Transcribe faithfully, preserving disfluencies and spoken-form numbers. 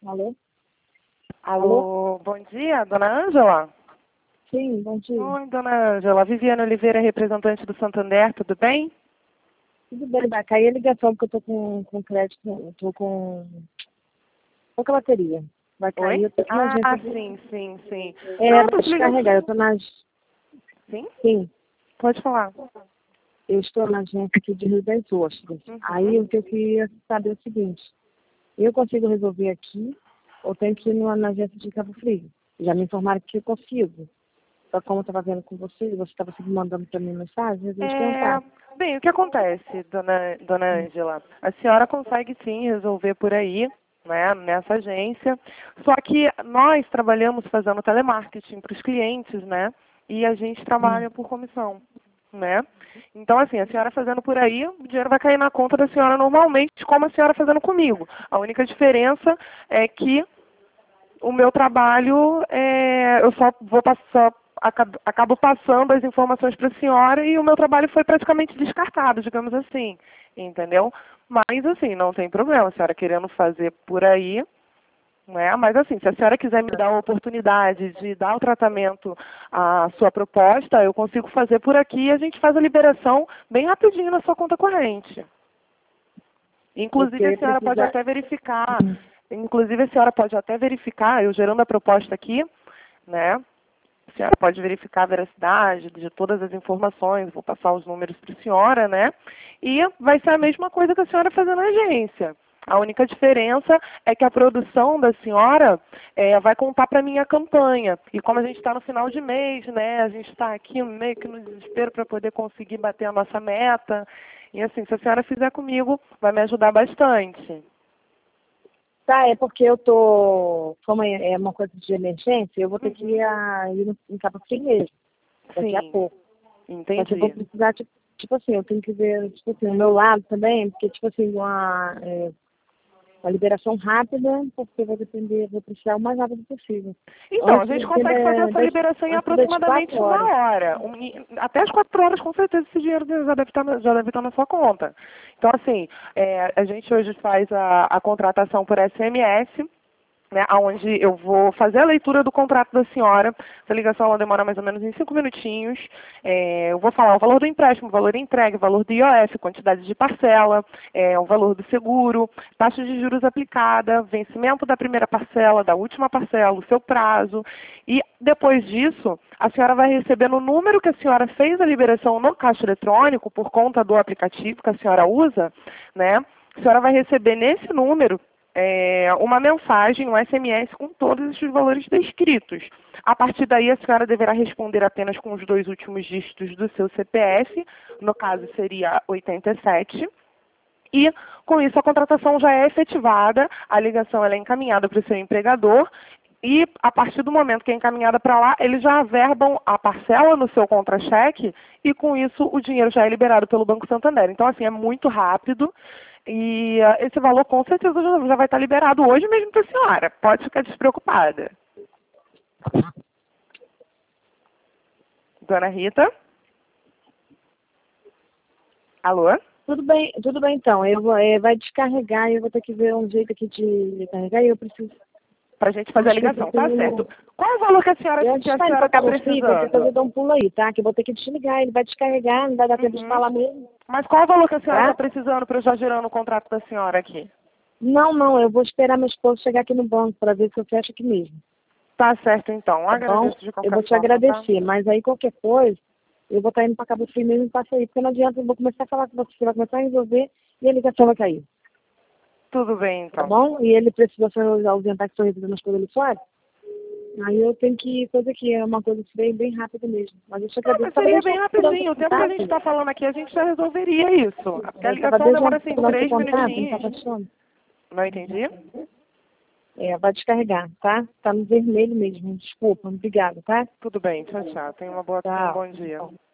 Alô? Alô, Alô? bom dia, dona Ângela? Sim, bom dia. Oi, dona Ângela. Viviane Oliveira, representante do Santander, tudo bem? Tudo bem, vai cair a ligação porque eu tô com, com crédito, eu tô com pouca bateria. Vai cair, Oi? eu tô aqui na Ah, agência. De... sim, sim, sim. É, Não, vai tô te ligando. descarregar, eu tô na... Sim? Sim, Pode falar. eu estou na agência aqui de Rio das Ostras. Uhum. Aí o que eu queria saber é o seguinte, eu consigo resolver aqui ou tenho que ir numa, na agência de Cabo Frio? Já me informaram que eu consigo. Só como eu estava vendo com você, você estava sempre mandando para mim mensagem, eu vou te É, perguntar. bem, o que acontece, dona, dona Ângela? A senhora consegue sim resolver por aí, né, nessa agência, só que nós trabalhamos fazendo telemarketing para os clientes, né, e a gente Hum. trabalha por comissão, né? Então, assim, a senhora fazendo por aí, o dinheiro vai cair na conta da senhora normalmente, como a senhora fazendo comigo. A única diferença é que o meu trabalho, é, eu só vou passar, acabo, acabo passando as informações para a senhora e o meu trabalho foi praticamente descartado, digamos assim, entendeu? Mas assim, não tem problema, a senhora querendo fazer por aí, né? Mas assim, se a senhora quiser me dar a oportunidade de dar o tratamento à sua proposta, eu consigo fazer por aqui e a gente faz a liberação bem rapidinho na sua conta corrente. Porque Inclusive, eu a ia senhora pode precisar... até verificar, inclusive a senhora pode até verificar, eu gerando a proposta aqui, né? A senhora pode verificar a veracidade de todas as informações, vou passar os números para a senhora, né? E vai ser a mesma coisa que a senhora fazer na agência. A única diferença é que a produção da senhora é, vai contar para a minha campanha. E como a gente está no final de mês, né? A gente está aqui meio que no desespero para poder conseguir bater a nossa meta. E assim, se a senhora fizer comigo, vai me ajudar bastante. Tá, é porque eu tô, como é é uma coisa de emergência, eu vou ter que Uhum. ir, a, ir no, em Cabo Frio mesmo, daqui a Sim, pouco. Mas eu vou entendi. precisar, tipo, tipo assim, eu tenho que ver, tipo assim, o meu lado também, porque, tipo assim, uma, é, uma liberação rápida, porque vai depender, vou precisar o mais rápido possível. Então, a Antes, gente de- consegue fazer da- essa das, liberação em antes das aproximadamente quatro uma horas. hora. Um- e- Até as quatro horas, com certeza, esse dinheiro já deve estar, na- já deve estar na sua conta. Então, assim, é, a gente hoje faz a, a contratação por S M S, né, onde eu vou fazer a leitura do contrato da senhora. Essa ligação ela demora mais ou menos em cinco minutinhos. É, eu vou falar o valor do empréstimo, o valor da entrega, o valor do I O F, quantidade de parcela, é, o valor do seguro, taxa de juros aplicada, vencimento da primeira parcela, da última parcela, o seu prazo. E depois disso, a senhora vai receber no número que a senhora fez a liberação no caixa eletrônico, por conta do aplicativo que a senhora usa, né? A senhora vai receber nesse número é, uma mensagem, um S M S com todos esses valores descritos. A partir daí, a senhora deverá responder apenas com os dois últimos dígitos do seu C P F, no caso seria oitenta e sete, e com isso a contratação já é efetivada, a ligação ela é encaminhada para o seu empregador, e a partir do momento que é encaminhada para lá, eles já averbam a parcela no seu contra-cheque e com isso o dinheiro já é liberado pelo Banco Santander. Então, assim, é muito rápido e uh, esse valor com certeza já, já vai estar liberado hoje mesmo para a senhora. Pode ficar despreocupada. Dona Rita? Alô? Tudo bem, tudo bem então, eu vou, é, vai descarregar, eu vou ter que ver um jeito aqui de carregar e eu preciso... Para a gente fazer a Acho que eu ligação, tá preciso... certo. Qual o valor que a senhora Eu que a está indo senhora para está Cabo Frio, qualquer coisa eu precisando? dou um pulo aí, tá? Que eu vou ter que desligar, ele vai descarregar, não vai dar tempo de Uhum. falar mesmo, Mas qual o valor que a senhora está tá? precisando para eu já girando o contrato da senhora aqui? Não, não, eu vou esperar meu esposo chegar aqui no banco para ver se eu fecho aqui mesmo, Tá certo, então. tá bom? Agradeço de Eu qualquer vou te forma, tá? agradecer, mas aí qualquer coisa, eu vou estar indo para Cabo Frio mesmo e passa aí, porque não adianta, eu vou começar a falar com você, você vai começar a resolver e a ligação vai cair, Tudo bem, tá então. bom? E ele precisa se ausentar que estou resolvendo as coisas ali fora, aí eu tenho que fazer aqui, é uma coisa bem, bem rápida mesmo, mas eu te Ah, agradeço, mas estava seria desde bem ontem esperando rapidinho. O esse tempo que a gente contato, está falando aqui, a gente já resolveria isso. Porque a eu estava ligação desde demora, ontem assim, esperando esse três contato, não minutinhos. estava achando. Não entendi? É, vai descarregar, tá? Tá no vermelho mesmo, desculpa, obrigada, tá? Tudo bem. Tchau, tchau. Tenha uma boa, tenha um Tchau. bom dia.